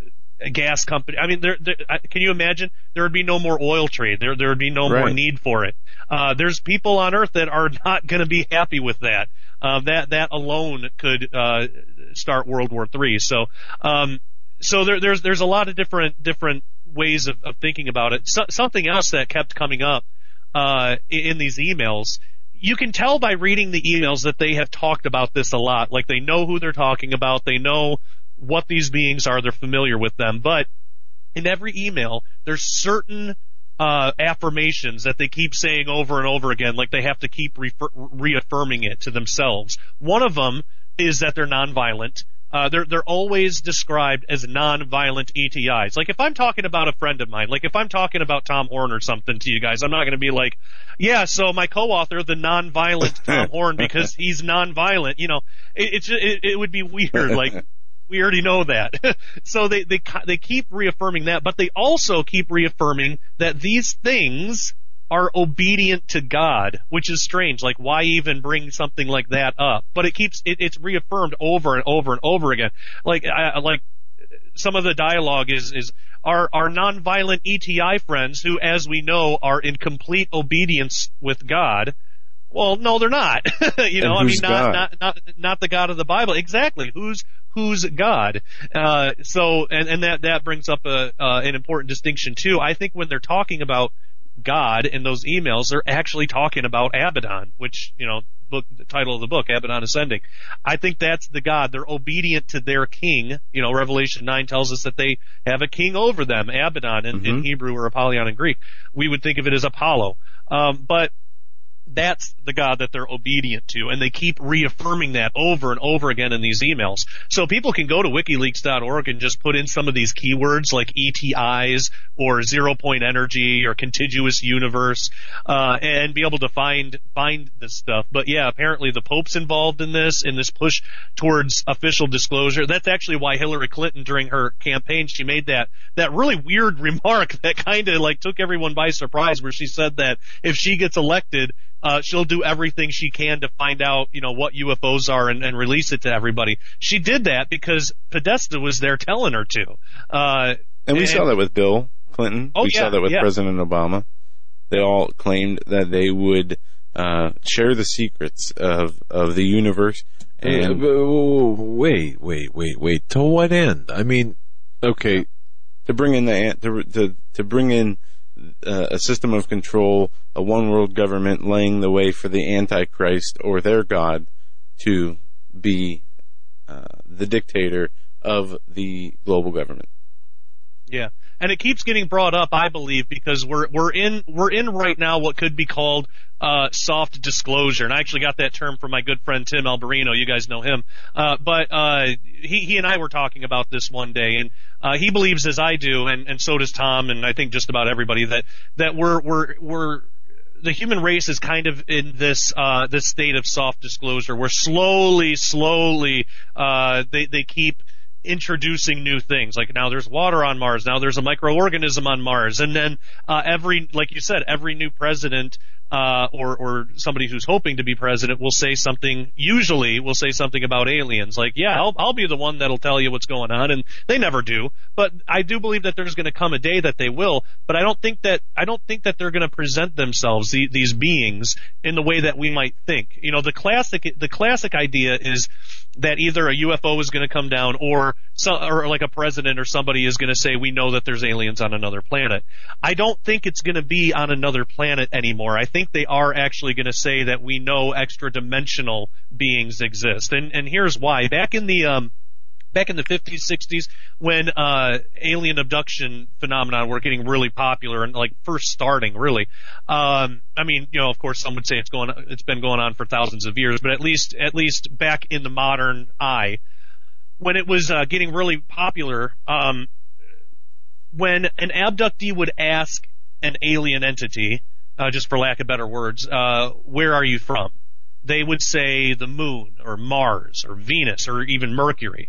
gas company. I mean, there, there, can you imagine? There would be no more oil trade. There, there would be no right. more need for it. Uh, there's people on Earth that are not going to be happy with that. Uh, that, that alone could, uh, start World War Three. So, um, so there, there's, there's a lot of different, different ways of, of thinking about it. So, something else that kept coming up, uh, in these emails, you can tell by reading the emails that they have talked about this a lot. Like they know who they're talking about. They know what these beings are. They're familiar with them. But in every email, there's certain uh affirmations that they keep saying over and over again, like they have to keep refer- reaffirming it to themselves. One of them is that they're nonviolent. Uh, they're, they're always described as nonviolent E T Is. Like if I'm talking about a friend of mine, like if I'm talking about Tom Horn or something to you guys, I'm not going to be like, yeah, so my co-author, the nonviolent Tom Horn, because he's nonviolent. You know, it, it's, it, it would be weird. Like, we already know that. So they, they, they keep reaffirming that, but they also keep reaffirming that these things are obedient to God, which is strange. Like, why even bring something like that up? But it keeps, it, it's reaffirmed over and over and over again. Like, I, like, some of the dialogue is, is our, our nonviolent E T I friends who, as we know, are in complete obedience with God. Well, no, they're not. you know, I mean, not, not, not, not the God of the Bible. Exactly. Who's, who's God? Uh, so, and, and that, that brings up a, uh, an important distinction too. I think when they're talking about God in those emails, they're actually talking about Abaddon, which, you know, book, the title of the book, Abaddon Ascending. I think that's the God. They're obedient to their king. You know, Revelation nine tells us that they have a king over them, Abaddon in, mm-hmm. in Hebrew or Apollyon in Greek. We would think of it as Apollo. Um, but that's the God that they're obedient to, and they keep reaffirming that over and over again in these emails. So people can go to WikiLeaks dot org and just put in some of these keywords like E T Is or zero point energy or contiguous universe, uh, and be able to find, find this stuff. But yeah, apparently the Pope's involved in this, in this push towards official disclosure. That's actually why Hillary Clinton, during her campaign, she made that, that really weird remark that kind of like took everyone by surprise, where she said that if she gets elected, Uh, she'll do everything she can to find out, you know, what U F Os are and, and release it to everybody. She did that because Podesta was there telling her to. Uh, and we and, saw that with Bill Clinton. Oh, we yeah, saw that with yeah. President Obama. They all claimed that they would uh, share the secrets of, of the universe. And uh, wait, wait, wait, wait. To what end? I mean, okay, to bring in the to to, to bring in. Uh, a system of control, a one world government laying the way for the Antichrist or their God to be uh, the dictator of the global government. Yeah, and it keeps getting brought up, I believe, because we're we're in we're in right now what could be called uh soft disclosure, and I actually got that term from my good friend Tim Alberino. You guys know him, uh, but uh, he he and I were talking about this one day, and uh, he believes, as I do, and and so does Tom, and I think just about everybody, that that we're we're we're the human race is kind of in this uh this state of soft disclosure, where slowly, slowly uh they they keep introducing new things. Like now there's water on Mars, now there's a microorganism on Mars, and then uh every, like you said, every new president uh or or somebody who's hoping to be president will say something, usually will say something about aliens. Like, yeah, I'll I'll be the one that'll tell you what's going on, and they never do. But I do believe that there's going to come a day that they will, but I don't think that I don't think that they're going to present themselves, the, these beings, in the way that we might think. You know, the classic the classic idea is that either a U F O is going to come down, or so, or like a president or somebody is going to say, we know that there's aliens on another planet. I don't think it's going to be on another planet anymore. I think they are actually going to say that we know extra dimensional beings exist. And and here's why. Back in the um Back in the fifties, sixties, when uh alien abduction phenomenon were getting really popular and like first starting, really. Um I mean, you know, of course some would say it's going it's been going on for thousands of years, but at least at least back in the modern eye, when it was uh getting really popular, um when an abductee would ask an alien entity, uh just for lack of better words, uh where are you from? They would say the moon or Mars or Venus or even Mercury.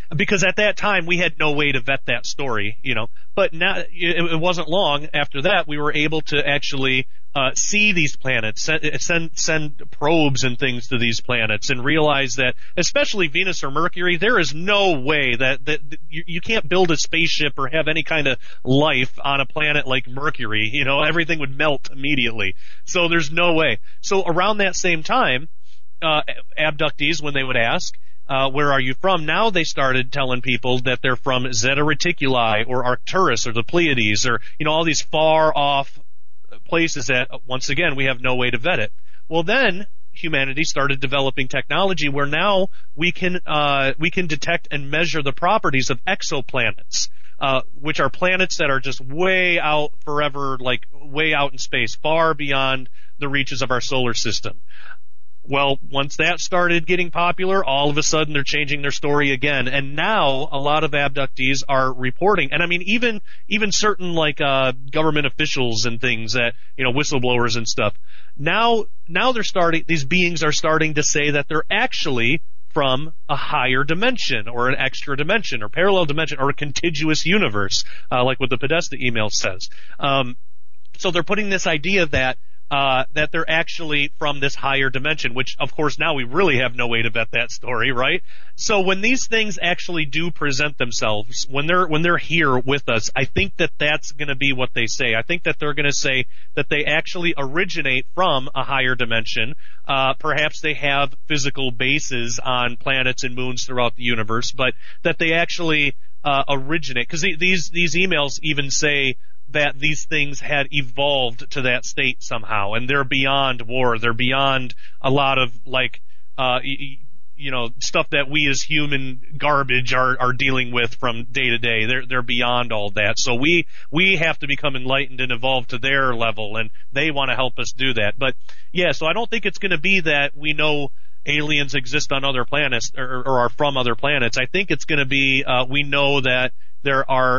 because at that time we had no way to vet that story, you know. But now it, it wasn't long after that we were able to actually uh, see these planets, send, send send probes and things to these planets, and realize that, especially Venus or Mercury, there is no way that that, that you, you can't build a spaceship or have any kind of life on a planet like Mercury. You know, everything would melt immediately. So there's no way. So around that same time, uh, abductees, when they would ask, Uh, where are you from? Now they started telling people that they're from Zeta Reticuli or Arcturus or the Pleiades or, you know, all these far off places that, once again, we have no way to vet it. Well, then humanity started developing technology where now we can, uh, we can detect and measure the properties of exoplanets, uh, which are planets that are just way out forever, like way out in space, far beyond the reaches of our solar system. Well, once that started getting popular, all of a sudden they're changing their story again. And now a lot of abductees are reporting. And I mean, even, even certain like, uh, government officials and things that, you know, whistleblowers and stuff. Now, now they're starting, these beings are starting to say that they're actually from a higher dimension or an extra dimension or parallel dimension or a contiguous universe, uh, like what the Podesta email says. Um, so they're putting this idea that, Uh, that they're actually from this higher dimension, which of course now we really have no way to vet that story, right? So when these things actually do present themselves, when they're, when they're here with us, I think that that's gonna be what they say. I think that they're gonna say that they actually originate from a higher dimension. Uh, perhaps they have physical bases on planets and moons throughout the universe, but that they actually, uh, originate, cause these, these emails even say, that these things had evolved to that state somehow, and they're beyond war. They're beyond a lot of like, uh, y- you know, stuff that we as human garbage are are dealing with from day to day. They're they're beyond all that. So we we have to become enlightened and evolve to their level, and they want to help us do that. But yeah, so I don't think it's going to be that we know aliens exist on other planets or, or are from other planets. I think it's going to be uh, we know that there are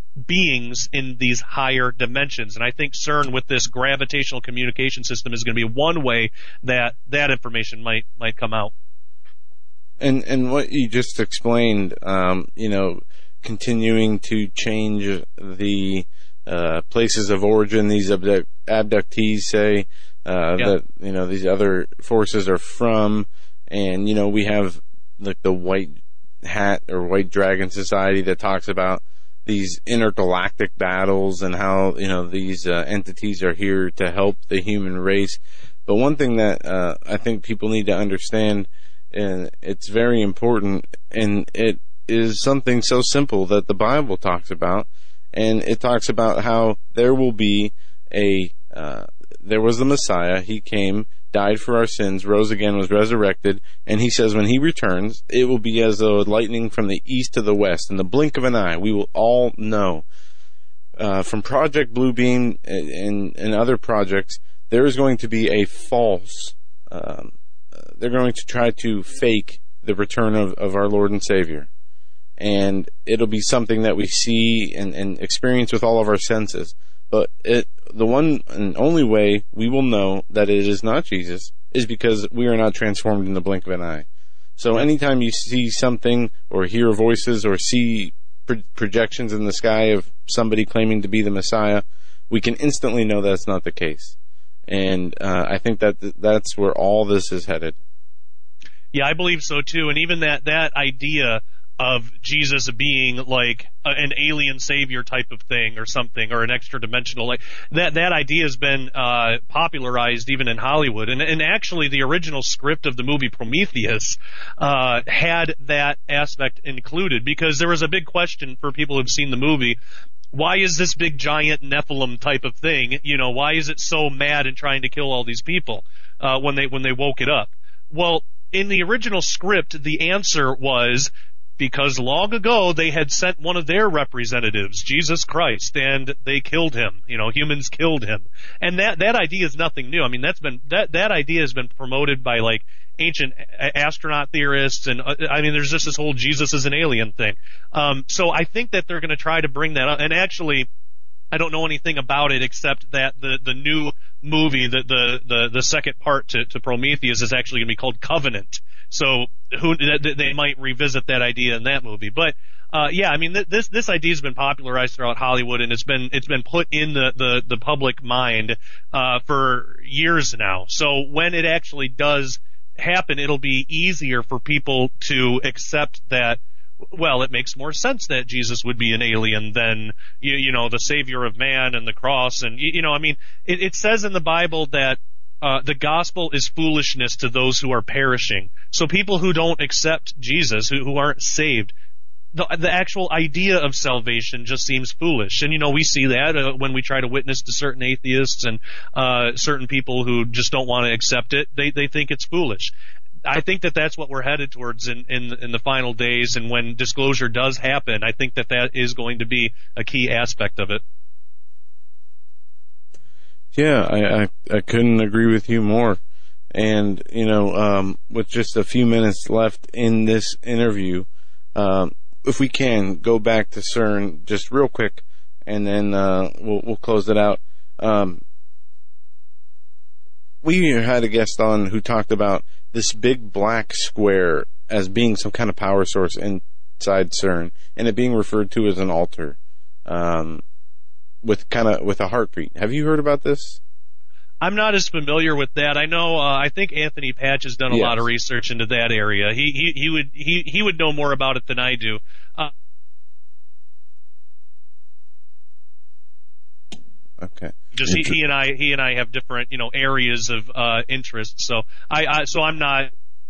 beings in these higher dimensions. And I think CERN with this gravitational communication system is going to be one way that that information might might come out. And and what you just explained, um, you know, continuing to change the uh, places of origin, these abduct- abductees say uh, yeah. that, you know, these other forces are from, and, you know, we have like the White Hat or White Dragon Society that talks about these intergalactic battles and how, you know, these uh, entities are here to help the human race. But one thing that uh, I think people need to understand, and it's very important, and it is something so simple that the Bible talks about, and it talks about how there will be a, uh, there was the Messiah, he came, died for our sins, rose again, was resurrected, and he says when he returns, it will be as though lightning from the east to the west. In the blink of an eye, we will all know. Uh, from Project Bluebeam and, and, and other projects, there is going to be a false, um, uh, they're going to try to fake the return of, of our Lord and Savior. And it'll be something that we see and, and experience with all of our senses. But it, the one and only way we will know that it is not Jesus is because we are not transformed in the blink of an eye. So anytime you see something or hear voices or see pro- projections in the sky of somebody claiming to be the Messiah, we can instantly know that's not the case. And uh, I think that th- that's where all this is headed. Yeah, I believe so too. And even that, that idea of Jesus being like a, an alien savior type of thing or something, or an extra dimensional, like that, that idea has been, uh, popularized even in Hollywood. And, and actually the original script of the movie Prometheus, uh, had that aspect included, because there was a big question for people who've seen the movie. Why is this big giant Nephilim type of thing? You know, why is it so mad and trying to kill all these people, uh, when they, when they woke it up? Well, in the original script, the answer was, because long ago they had sent one of their representatives, Jesus Christ, and they killed him. You know, humans killed him. And that, that idea is nothing new. I mean, that's been, that, that idea has been promoted by like ancient astronaut theorists, and uh, I mean, there's just this whole Jesus is an alien thing. Um, so I think that they're going to try to bring that up. And actually, I don't know anything about it except that the, the new movie, the, the, the, the second part to, to Prometheus is actually going to be called Covenant. So who that they might revisit that idea in that movie. But uh, yeah, I mean th- this this idea has been popularized throughout Hollywood, and it's been it's been put in the the, the public mind uh, for years now. So when it actually does happen, it'll be easier for people to accept that. Well, it makes more sense that Jesus would be an alien than, you, you know, the savior of man and the cross. And, you, you know, I mean, it, it says in the Bible that uh, the gospel is foolishness to those who are perishing. So people who don't accept Jesus, who, who aren't saved, the, the actual idea of salvation just seems foolish. And, you know, we see that uh, when we try to witness to certain atheists and uh, certain people who just don't want to accept it. They, they think it's foolish. I think that that's what we're headed towards in, in, in the final days, and when disclosure does happen, I think that that is going to be a key aspect of it. Yeah, I, I, I couldn't agree with you more. And, you know, um, with just a few minutes left in this interview, um, if we can go back to CERN just real quick, and then uh, we'll, we'll close it out. Um, we had a guest on who talked about this big black square as being some kind of power source inside CERN, and it being referred to as an altar, um, with kind of with a heartbeat. Have you heard about this? I'm not as familiar with that. I know. Uh, I think Anthony Patch has done a yes. lot of research into that area. He he he would he he would know more about it than I do. Uh, Okay. Just he, he and I, he and I have different, you know, areas of uh, interest. So I, I, so I'm not.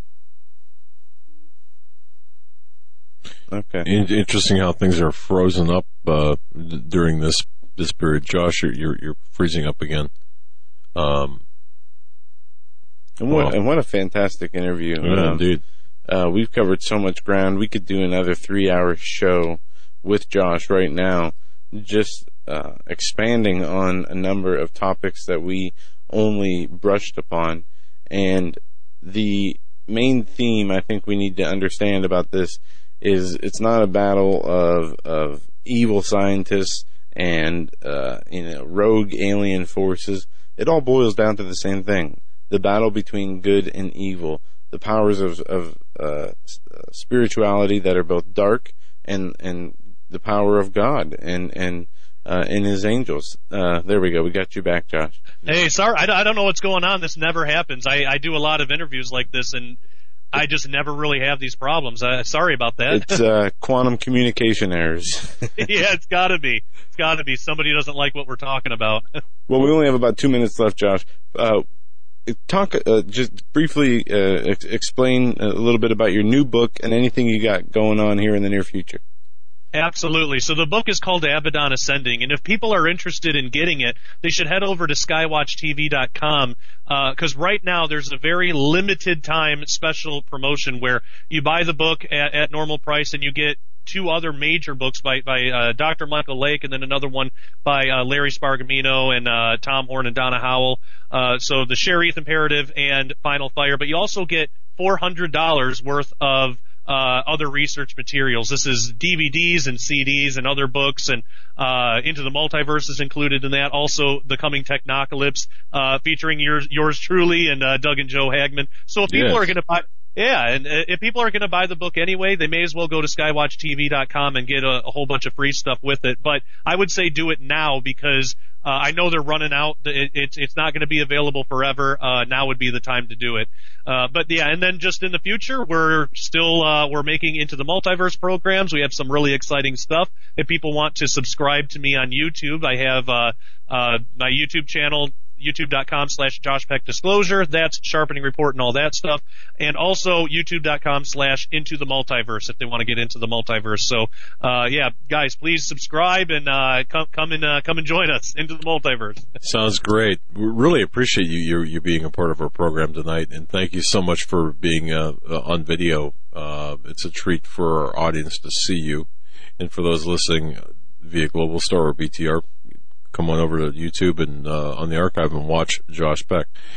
Okay. Interesting how things are frozen up uh, during this this period. Josh, you're you're, you're freezing up again. Um. And what, well, and what a fantastic interview! Yeah, um, indeed. Uh, we've covered so much ground. We could do another three-hour show with Josh right now, just. Uh, expanding on a number of topics that we only brushed upon. And the main theme I think we need to understand about this is it's not a battle of of evil scientists and uh, you know rogue alien forces. It all boils down to the same thing: the battle between good and evil, the powers of of uh, spirituality that are both dark and and the power of God and and Uh, and his angels. Uh, there we go. We got you back, Josh. Hey, sorry. I, I don't know what's going on. This never happens. I, I do a lot of interviews like this, and I just never really have these problems. Uh, sorry about that. It's uh, quantum communication errors. Yeah, it's got to be. It's got to be. Somebody doesn't like what we're talking about. Well, we only have about two minutes left, Josh. Uh, talk uh, just briefly uh, ex- explain a little bit about your new book and anything you got going on here in the near future. Absolutely. So the book is called Abaddon Ascending, and if people are interested in getting it, they should head over to skywatch T V dot com, because uh, right now there's a very limited time special promotion where you buy the book at, at normal price and you get two other major books by, by uh, Doctor Michael Lake and then another one by uh, Larry Spargamino and uh, Tom Horn and Donna Howell. Uh, so the Sher-Eth Imperative and Final Fire, but you also get four hundred dollars worth of Uh, other research materials. This is D V Ds and C Ds and other books, and uh, Into the Multiverse is included in that. Also, The Coming Technocalypse, uh, featuring yours, yours truly and uh, Doug and Joe Hagman. So if people yes. are going to buy, yeah, and uh, if people are going to buy the book anyway, they may as well go to skywatch T V dot com and get a, a whole bunch of free stuff with it. But I would say do it now because uh, I know they're running out. It, it's it's not going to be available forever. Uh, now would be the time to do it. Uh, but yeah, and then just in the future, we're still, uh, we're making Into the Multiverse programs. We have some really exciting stuff. If people want to subscribe to me on YouTube, I have, uh, uh, my YouTube channel, youtube dot com slash Josh Peck Disclosure. That's Sharpening Report and all that stuff. And also youtube dot com slash Into the Multiverse if they want to get into the multiverse. So, uh, yeah, guys, please subscribe and, uh, come, come and, uh, come and join us into the multiverse. Sounds great. We really appreciate you, you, you being a part of our program tonight. And thank you so much for being, uh, on video. Uh, it's a treat for our audience to see you. And for those listening via Global Star or B T R, come on over to YouTube and uh, on the archive and watch Josh Peck.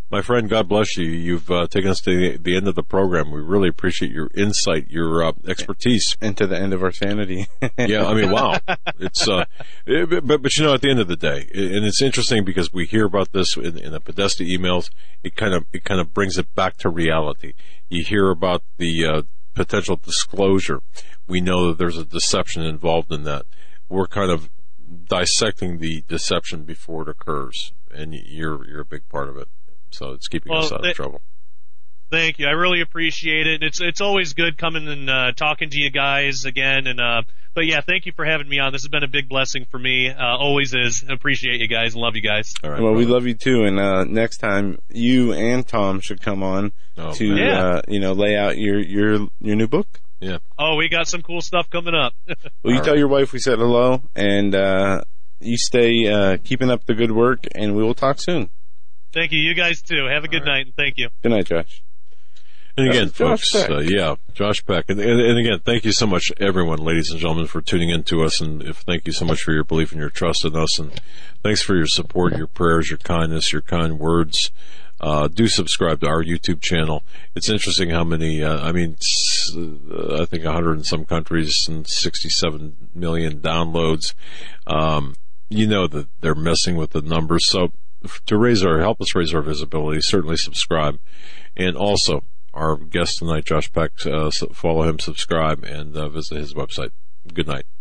My friend, God bless you. You've uh, taken us to the, the end of the program. We really appreciate your insight, your uh, expertise. And to the end of our sanity. Yeah, I mean, wow. It's, uh, it, but, but you know, at the end of the day, and it's interesting because we hear about this in, in the Podesta emails, it kind of, it kind of brings it back to reality. You hear about the, uh, potential disclosure. We know that there's a deception involved in that. We're kind of dissecting the deception before it occurs, and you're, you're a big part of it. So it's keeping well, us out th- of trouble. Thank you. I really appreciate it. It's it's always good coming and uh, talking to you guys again. And uh, but yeah, thank you for having me on. This has been a big blessing for me. Uh, always is. I appreciate you guys and love you guys. All right, well, brother. we love you too. And uh, next time, you and Tom should come on oh, to yeah. uh, you know lay out your your your new book. Yeah. Oh, we got some cool stuff coming up. Well, you All tell right. your wife we said hello, and uh, you stay uh, keeping up the good work, and we will talk soon. Thank you. You guys too. Have a good All right. night, and thank you. Good night, Josh. And again, That's Josh folks, Peck. uh, yeah, Josh Peck. And, and, and again, thank you so much, everyone, ladies and gentlemen, for tuning in to us. And if, thank you so much for your belief and your trust in us. And thanks for your support, your prayers, your kindness, your kind words. Uh, do subscribe to our YouTube channel. It's interesting how many, uh, I mean, uh, I think a hundred in some countries and sixty-seven million downloads. Um, you know that they're messing with the numbers. So to raise our, help us raise our visibility, certainly subscribe. And also, our guest tonight, Josh Peck, uh, follow him, subscribe, and uh, visit his website. Good night.